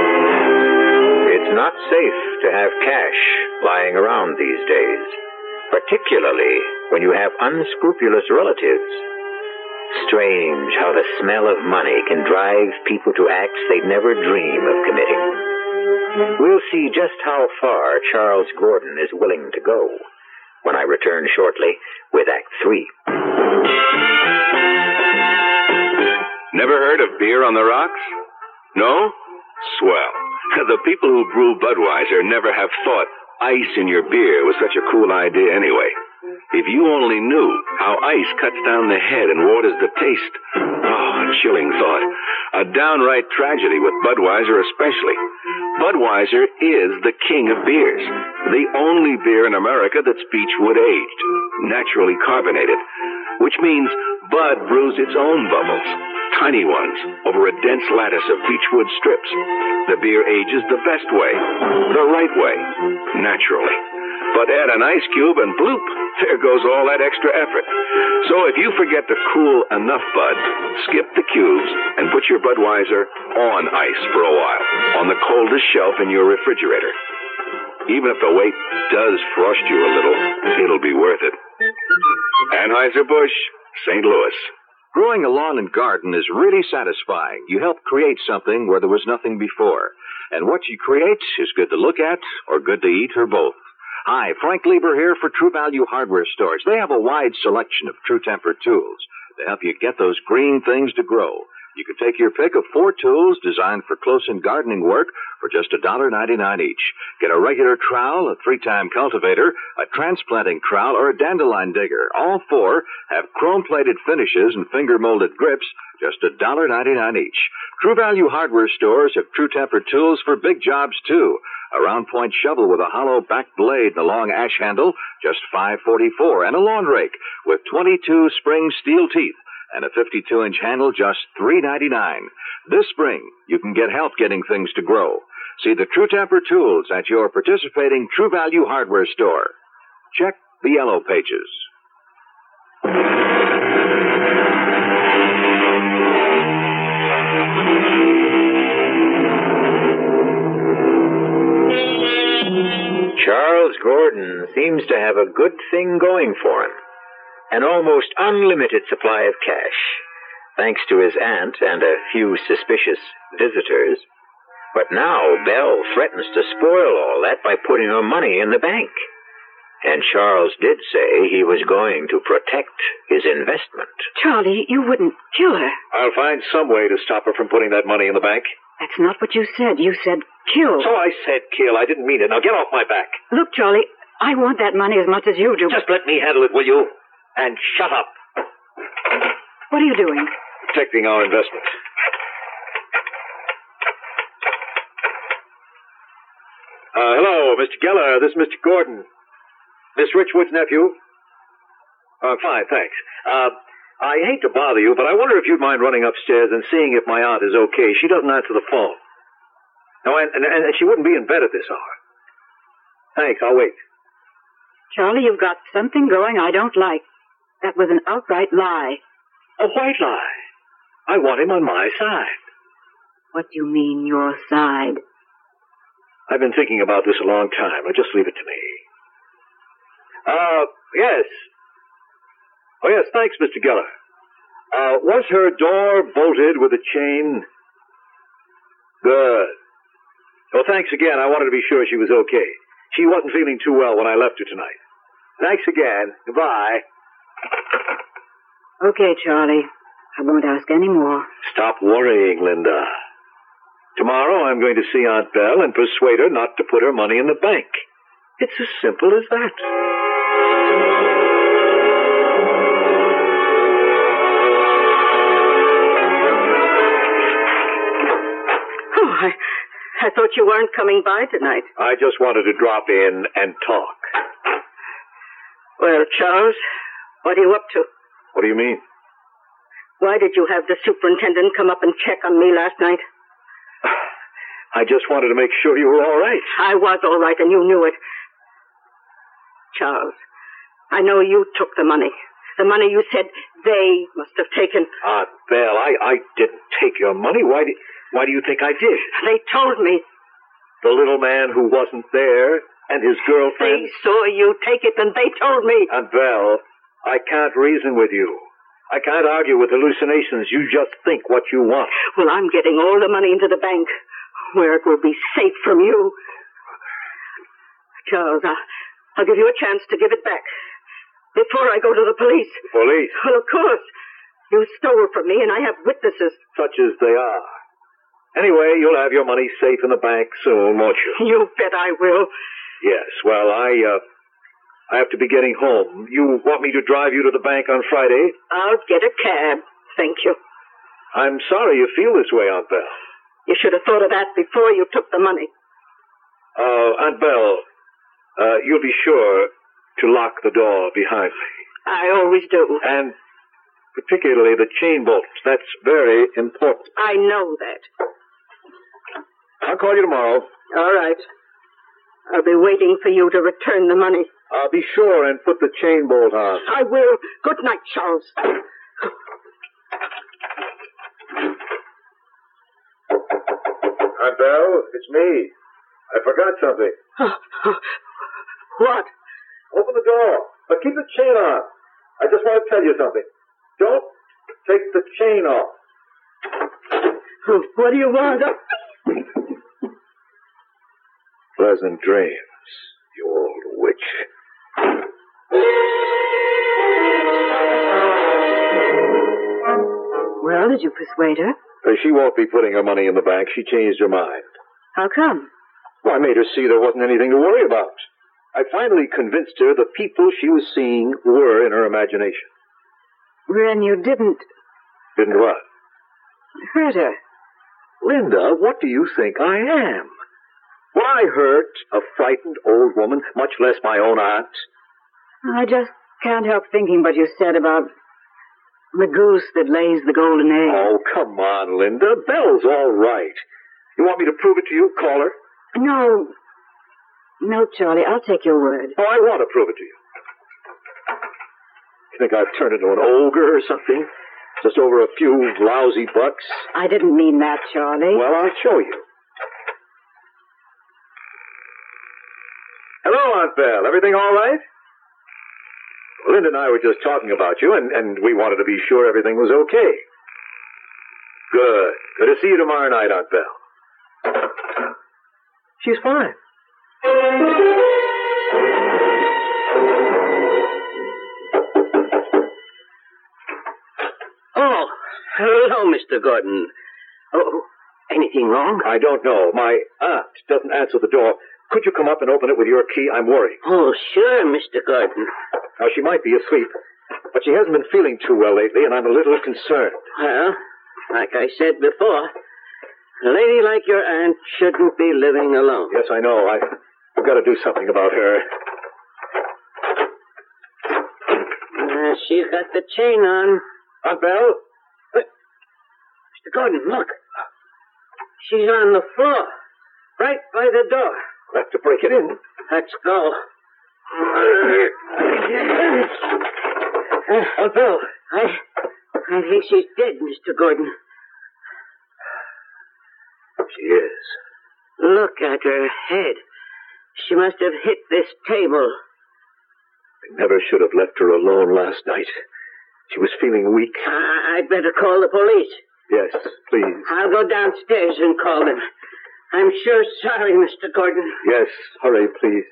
[SPEAKER 3] It's not safe to have cash lying around these days. particularly when you have unscrupulous relatives. Strange how the smell of money can drive people to acts they'd never dream of committing. We'll see just how far Charles Gordon is willing to go when I return shortly with Act Three.
[SPEAKER 8] Never heard of beer on the rocks? No? Swell. The people who brew Budweiser never have thought ice in your beer was such a cool idea anyway. If you only knew how ice cuts down the head and waters the taste. Oh, a chilling thought. A downright tragedy with Budweiser especially. Budweiser is the king of beers. The only beer in America that's beechwood aged, naturally carbonated, which means Bud brews its own bubbles, tiny ones, over a dense lattice of beechwood strips. The beer ages the best way, the right way, naturally. But add an ice cube and bloop, there goes all that extra effort. So if you forget to cool enough Bud, skip the cubes and put your Budweiser on ice for a while, on the coldest shelf in your refrigerator. Even if the wait does frost you a little, it'll be worth it. Anheuser-Busch, Saint Louis.
[SPEAKER 14] Growing a lawn and garden is really satisfying. You help create something where there was nothing before. And what you create is good to look at or good to eat or both. Hi, Frank Lieber here for True Value Hardware Stores. They have a wide selection of True Temper tools to help you get those green things to grow. You can take your pick of four tools designed for close-in gardening work for just one dollar ninety-nine each. Get a regular trowel, a three-time cultivator, a transplanting trowel, or a dandelion digger. All four have chrome-plated finishes and finger-molded grips, just one dollar ninety-nine each. True Value Hardware Stores have True Temper tools for big jobs, too. A round-point shovel with a hollow back blade and a long ash handle, just five forty-four, and a lawn rake with twenty-two spring steel teeth and a fifty-two inch handle, just three ninety-nine. This spring, you can get help getting things to grow. See the True Temper tools at your participating True Value Hardware store. Check the yellow pages.
[SPEAKER 3] Charles Gordon seems to have a good thing going for him. An almost unlimited supply of cash, thanks to his aunt and a few suspicious visitors. But now Belle threatens to spoil all that by putting her money in the bank. And Charles did say he was going to protect his investment.
[SPEAKER 9] Charlie, you wouldn't kill her.
[SPEAKER 5] I'll find some way to stop her from putting that money in the bank.
[SPEAKER 9] That's not what you said. You said kill.
[SPEAKER 5] So I said kill. I didn't mean it. Now get off my back.
[SPEAKER 9] Look, Charlie, I want that money as much as you do.
[SPEAKER 5] Just let me handle it, will you? And shut up.
[SPEAKER 9] What are you doing?
[SPEAKER 5] Protecting our investment. Uh, hello, Mister Geller. This is Mister Gordon. Miss Richwood's nephew. Uh, fine, thanks. Uh, I hate to bother you, but I wonder if you'd mind running upstairs and seeing if my aunt is okay. She doesn't answer the phone. No, and, and, and she wouldn't be in bed at this hour. Thanks, I'll wait.
[SPEAKER 9] Charlie, you've got something going I don't like. That was an outright lie.
[SPEAKER 5] A white lie. I want him on my side.
[SPEAKER 9] What do you mean, your side?
[SPEAKER 5] I've been thinking about this a long time. Now, just leave it to me. Uh, yes. Oh, yes, thanks, Mister Geller. Uh, was her door bolted with a chain? Good. Well, thanks again. I wanted to be sure she was okay. She wasn't feeling too well when I left her tonight. Thanks again. Goodbye.
[SPEAKER 9] Okay, Charlie. I won't ask any more.
[SPEAKER 5] Stop worrying, Linda. Tomorrow I'm going to see Aunt Belle and persuade her not to put her money in the bank. It's as simple as that.
[SPEAKER 4] Oh, I, I thought you weren't coming by tonight.
[SPEAKER 5] I just wanted to drop in and talk.
[SPEAKER 4] Well, Charles, what are you up to?
[SPEAKER 5] What do you mean?
[SPEAKER 4] Why did you have the superintendent come up and check on me last night?
[SPEAKER 5] I just wanted to make sure you were all right.
[SPEAKER 4] I was all right, and you knew it. Charles, I know you took the money. The money you said they must have taken.
[SPEAKER 5] Aunt Belle, I, I didn't take your money. Why do, why do you think I did?
[SPEAKER 4] They told me.
[SPEAKER 5] The little man who wasn't there and his girlfriend.
[SPEAKER 4] They saw you take it and they told me.
[SPEAKER 5] Aunt Belle, I can't reason with you. I can't argue with hallucinations. You just think what you want.
[SPEAKER 4] Well, I'm getting all the money into the bank, where it will be safe from you. Charles, I'll, I'll give you a chance to give it back. Before I go to the police.
[SPEAKER 5] Police?
[SPEAKER 4] Well, of course. You stole from me, and I have witnesses.
[SPEAKER 5] Such as they are. Anyway, you'll have your money safe in the bank soon, won't you?
[SPEAKER 4] You bet I will.
[SPEAKER 5] Yes, well, I, uh, I have to be getting home. You want me to drive you to the bank on Friday?
[SPEAKER 4] I'll get a cab. Thank you.
[SPEAKER 5] I'm sorry you feel this way, Aunt Belle.
[SPEAKER 4] You should have thought of that before you took the money.
[SPEAKER 5] Uh, Aunt Belle, uh, you'll be sure to lock the door behind me.
[SPEAKER 4] I always do.
[SPEAKER 5] And particularly the chain bolts. That's very important.
[SPEAKER 4] I know that.
[SPEAKER 5] I'll call you tomorrow.
[SPEAKER 4] All right. I'll be waiting for you to return the money.
[SPEAKER 5] I'll be sure and put the chain bolt on.
[SPEAKER 4] I will. Good night, Charles.
[SPEAKER 5] Aunt Belle, it's me. I forgot something.
[SPEAKER 4] What?
[SPEAKER 5] Open the door, but keep the chain on. I just want to tell you something. Don't take the chain off.
[SPEAKER 4] What do you want?
[SPEAKER 5] Pleasant dreams, you old witch.
[SPEAKER 9] Well, did you persuade her?
[SPEAKER 5] Uh, She won't be putting her money in the bank. She changed her mind.
[SPEAKER 9] How come?
[SPEAKER 5] Well, I made her see there wasn't anything to worry about. I finally convinced her the people she was seeing were in her imagination.
[SPEAKER 9] Then you didn't
[SPEAKER 5] Didn't what?
[SPEAKER 9] hurt her.
[SPEAKER 5] Linda, what do you think I am? Would I hurt a frightened old woman, much less my own aunt?
[SPEAKER 9] I just can't help thinking what you said about the goose that lays the golden egg.
[SPEAKER 5] Oh, come on, Linda. Belle's all right. You want me to prove it to you? Call her.
[SPEAKER 9] No. No, Charlie, I'll take your word.
[SPEAKER 5] Oh, I want to prove it to you. You think I've turned into an ogre or something? Just over a few lousy bucks?
[SPEAKER 9] I didn't mean that, Charlie.
[SPEAKER 5] Well, I'll show you. Hello, Aunt Belle. Everything all right? Linda and I were just talking about you, and, and we wanted to be sure everything was okay. Good. Good to see you tomorrow night, Aunt Belle. She's fine.
[SPEAKER 13] Oh, hello, Mister Gordon. Oh, anything wrong?
[SPEAKER 5] I don't know. My aunt doesn't answer the door. Could you come up and open it with your key? I'm worried.
[SPEAKER 13] Oh, sure, Mister Gordon.
[SPEAKER 5] Now, she might be asleep, but she hasn't been feeling too well lately, and I'm a little concerned.
[SPEAKER 13] Well, like I said before, a lady like your aunt shouldn't be living alone.
[SPEAKER 5] Yes, I know. I, I've got to do something about her.
[SPEAKER 13] Uh, she's got the chain on.
[SPEAKER 5] Aunt Belle?
[SPEAKER 13] Mister Gordon, look. She's on the floor, right by the door.
[SPEAKER 5] We'll have to break it in.
[SPEAKER 13] Let's go.
[SPEAKER 5] Aunt Belle.
[SPEAKER 13] I, I think she's dead, Mister Gordon.
[SPEAKER 5] She is.
[SPEAKER 13] Look at her head. She must have hit this table.
[SPEAKER 5] I never should have left her alone last night. She was feeling weak.
[SPEAKER 13] I, I'd better call the police.
[SPEAKER 5] Yes, please.
[SPEAKER 13] I'll go downstairs and call them. I'm sure sorry, Mister Gordon.
[SPEAKER 5] Yes, hurry, please.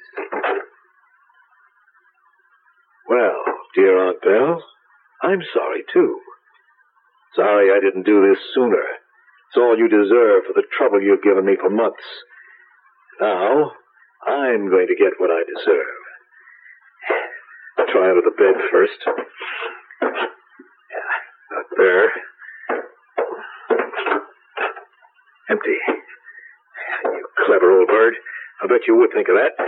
[SPEAKER 5] Well, dear Aunt Belle, I'm sorry, too. Sorry I didn't do this sooner. It's all you deserve for the trouble you've given me for months. Now, I'm going to get what I deserve. I'll try under the bed first. Yeah, not there. Empty. You clever old bird. I bet you would think of that.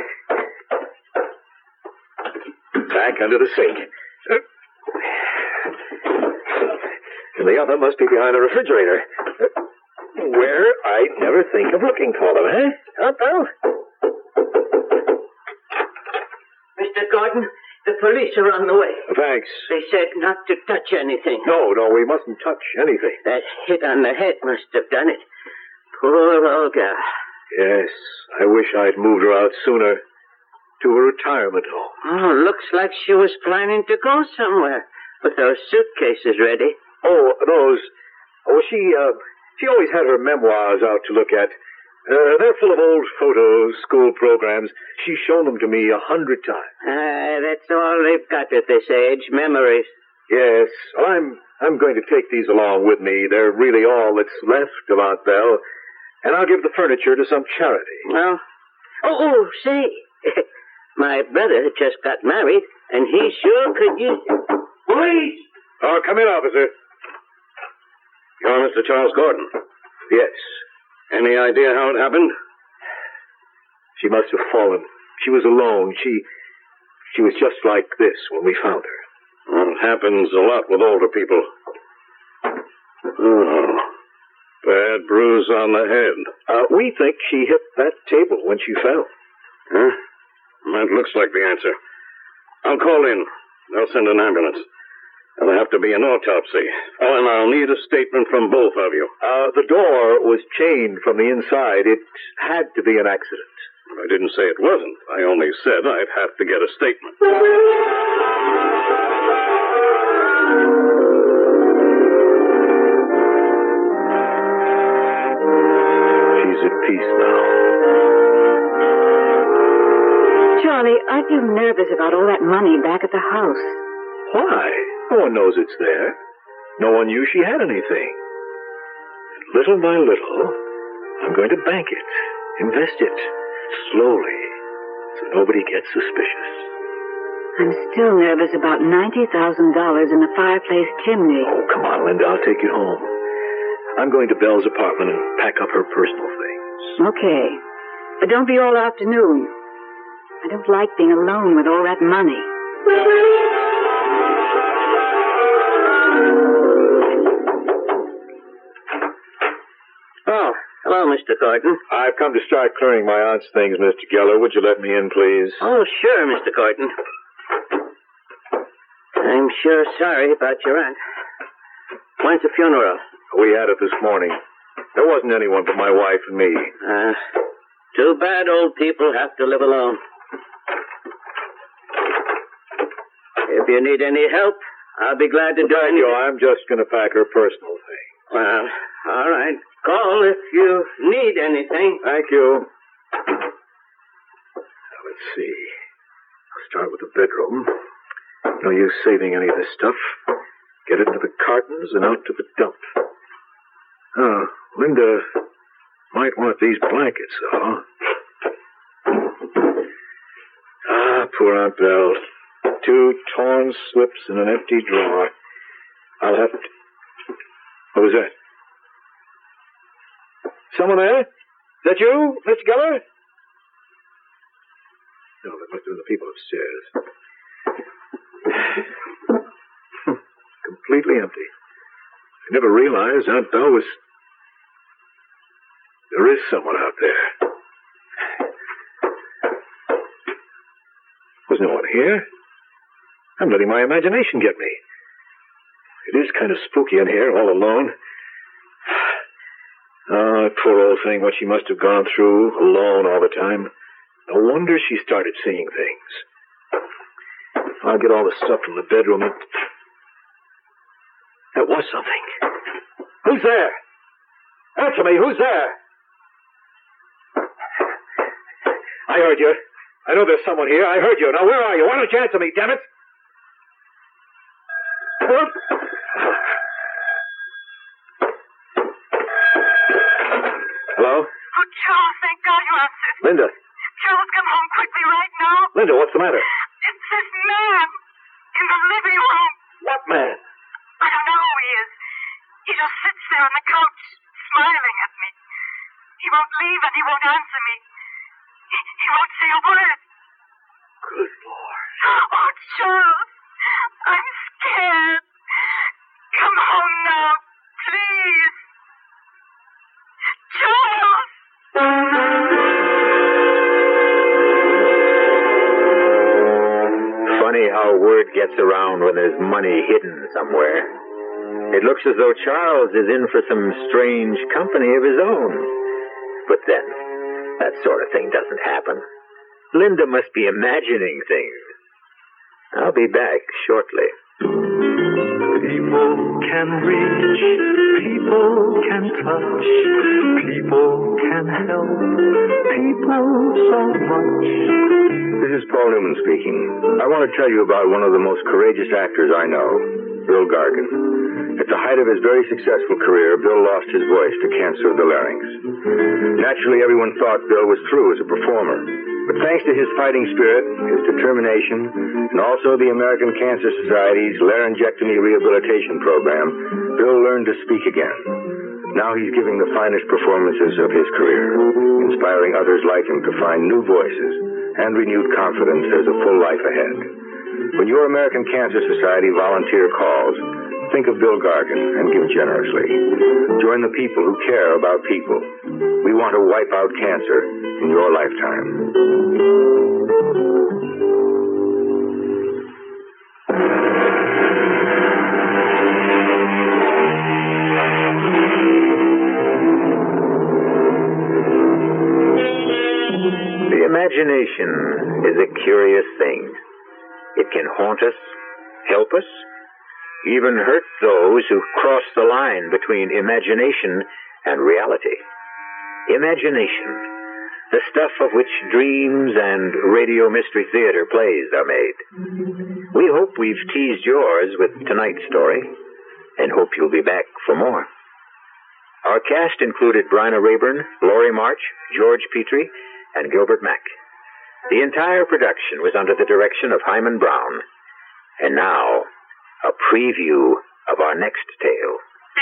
[SPEAKER 5] Back under the sink. And the other must be behind the refrigerator. Where I'd never think of looking for them, eh? Aunt Belle?
[SPEAKER 13] Mister Gordon, the police are on the way.
[SPEAKER 5] Thanks.
[SPEAKER 13] They said not to touch anything.
[SPEAKER 5] No, no, we mustn't touch anything.
[SPEAKER 13] That hit on the head must have done it. Poor Olga.
[SPEAKER 5] Yes, I wish I'd moved her out sooner to a retirement home.
[SPEAKER 13] Oh, looks like she was planning to go somewhere with those suitcases ready.
[SPEAKER 5] Oh, those. Oh, she, uh, she always had her memoirs out to look at. Uh, they're full of old photos, school programs. She's shown them to me a hundred times.
[SPEAKER 13] Ah, that's all they've got at this age, memories.
[SPEAKER 5] Yes, well, I'm, I'm going to take these along with me. They're really all that's left of Aunt Belle. And I'll give the furniture to some charity.
[SPEAKER 13] Well, oh, oh, say, my brother just got married, and he sure could use it.
[SPEAKER 10] Police!
[SPEAKER 5] Oh, come in, officer.
[SPEAKER 10] You're Mister Charles Gordon.
[SPEAKER 5] Yes.
[SPEAKER 10] Any idea how it happened?
[SPEAKER 5] She must have fallen. She was alone. She, she was just like this when we found her.
[SPEAKER 10] Well, it happens a lot with older people. Oh, bad bruise on the head.
[SPEAKER 5] Uh, we think she hit that table when she fell.
[SPEAKER 10] Huh? That looks like the answer. I'll call in. They'll send an ambulance. There'll have to be an autopsy. Oh, and I'll need a statement from both of you.
[SPEAKER 5] Uh, the door was chained from the inside. It had to be an accident.
[SPEAKER 10] I didn't say it wasn't. I only said I'd have to get a statement.
[SPEAKER 5] She's at peace now.
[SPEAKER 9] Charlie, I feel nervous about all that money back at the house.
[SPEAKER 5] Why? No one knows it's there. No one knew she had anything. Little by little, I'm going to bank it, invest it, slowly, so nobody gets suspicious.
[SPEAKER 9] I'm still nervous about ninety thousand dollars in the fireplace chimney.
[SPEAKER 5] Oh, come on, Linda. I'll take you home. I'm going to Belle's apartment and pack up her personal things.
[SPEAKER 9] Okay. But don't be all afternoon. I don't like being alone with all that money.
[SPEAKER 13] Oh, hello, Mister Gordon.
[SPEAKER 5] I've come to start clearing my aunt's things, Mister Geller. Would you let me in, please?
[SPEAKER 13] Oh, sure, Mister Gordon. I'm sure sorry about your aunt. When's the funeral?
[SPEAKER 5] We had it this morning. There wasn't anyone but my wife and me.
[SPEAKER 13] Uh, too bad old people have to live alone. If you need any help, I'll be glad to do
[SPEAKER 5] Thank
[SPEAKER 13] anything.
[SPEAKER 5] you. I'm just going to pack her personal things.
[SPEAKER 13] Well, all right. Call if you need anything.
[SPEAKER 5] Thank you. Now, let's see. I'll start with the bedroom. No use saving any of this stuff. Get it into the cartons and out to the dump. Oh, Linda might want these blankets, though. Ah, poor Aunt Belle. Two torn slips in an empty drawer. I'll have to... What was that? Someone there? Is that you, Mister Geller? No, that must have been the people upstairs. Completely empty. I never realized Aunt Belle was... There is someone out there. There's no one here. I'm letting my imagination get me. It is kind of spooky in here, all alone. Oh, poor old thing, what she must have gone through, alone all the time. No wonder she started seeing things. I'll get all the stuff from the bedroom. And... That was something. Who's there? Answer me, who's there? I heard you. I know there's someone here. I heard you. Now, where are you? Why don't you answer me, damn it? What? Hello?
[SPEAKER 12] Oh, Charles, thank God you answered.
[SPEAKER 5] Linda.
[SPEAKER 12] Charles, come home quickly right now.
[SPEAKER 5] Linda, what's the matter?
[SPEAKER 12] It's this man in the living room.
[SPEAKER 5] What man?
[SPEAKER 12] I don't know who he is. He just sits there on the couch, smiling at me. He won't leave and he won't answer me. He, he won't say a word.
[SPEAKER 5] Good Lord.
[SPEAKER 12] Oh, Charles, I'm scared. Come home now, please. Charles!
[SPEAKER 3] Funny how word gets around when there's money hidden somewhere. It looks as though Charles is in for some strange company of his own. But then, That sort of thing doesn't happen. Linda must be imagining things. I'll be back shortly.
[SPEAKER 6] People can reach, people can touch, people can help, people so much.
[SPEAKER 15] This is Paul Newman speaking. I want to tell you about one of the most courageous actors I know, Bill Gargan. At the height of his very successful career, Bill lost his voice to cancer of the larynx. Naturally, everyone thought Bill was through as a performer. But thanks to his fighting spirit, his determination, and also the American Cancer Society's laryngectomy rehabilitation program, Bill learned to speak again. Now he's giving the finest performances of his career, inspiring others like him to find new voices and renewed confidence there's a full life ahead. When your American Cancer Society volunteer calls, think of Bill Gargan and give generously. Join the people who care about people. We want to wipe out cancer in your lifetime.
[SPEAKER 3] The imagination is a curious thing. It can haunt us, help us, even hurt those who cross the line between imagination and reality. Imagination, the stuff of which dreams and radio mystery theater plays are made. We hope we've teased yours with tonight's story, and hope you'll be back for more. Our cast included Bryna Rayburn, Laurie March, George Petrie, and Gilbert Mack. The entire production was under the direction of Hyman Brown. And now, a preview of our next tale.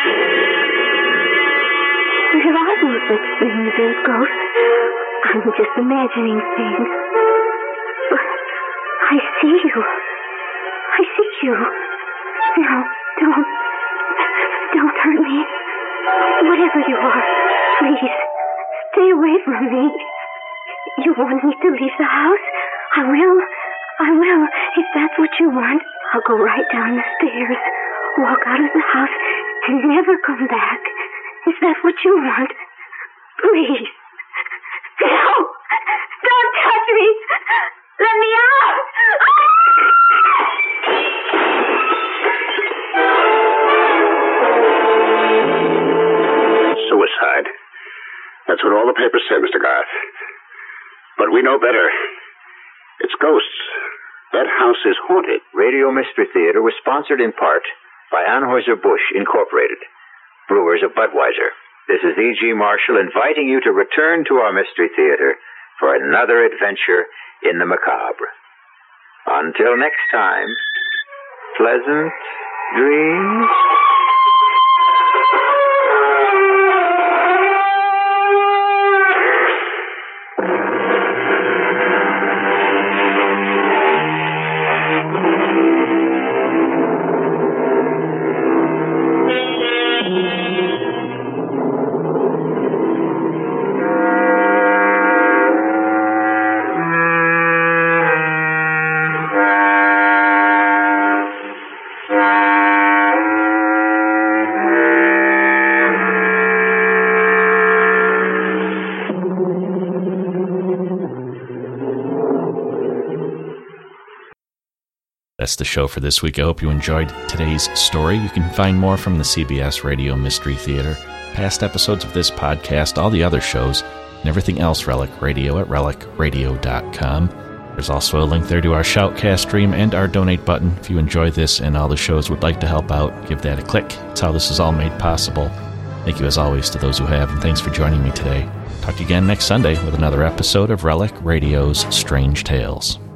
[SPEAKER 16] There are no such things as ghosts. I'm just imagining things. But I see you. I see you. No, don't. Don't hurt me. Whatever you are, please, stay away from me. You want me to leave the house? I will. I will. If that's what you want, I'll go right down the stairs, walk out of the house, and never come back. Is that what you want? Please. No! Don't touch me! Let me out!
[SPEAKER 10] Suicide. That's what all the papers say, Mister Garth. But we know better. It's ghosts. That house is haunted.
[SPEAKER 3] Radio Mystery Theater was sponsored in part by Anheuser-Busch Incorporated, brewers of Budweiser. This is E G. Marshall inviting you to return to our Mystery Theater for another adventure in the macabre. Until next time, pleasant dreams.
[SPEAKER 1] That's the show for this week. I hope you enjoyed today's story. You can find more from the C B S Radio Mystery Theater, past episodes of this podcast, all the other shows, and everything else Relic Radio at relic radio dot com. There's also a link there to our Shoutcast stream and our donate button. If you enjoy this and all the shows would like to help out, give that a click. It's how this is all made possible. Thank you as always to those who have, and thanks for joining me today. Talk to you again next Sunday with another episode of Relic Radio's Strange Tales.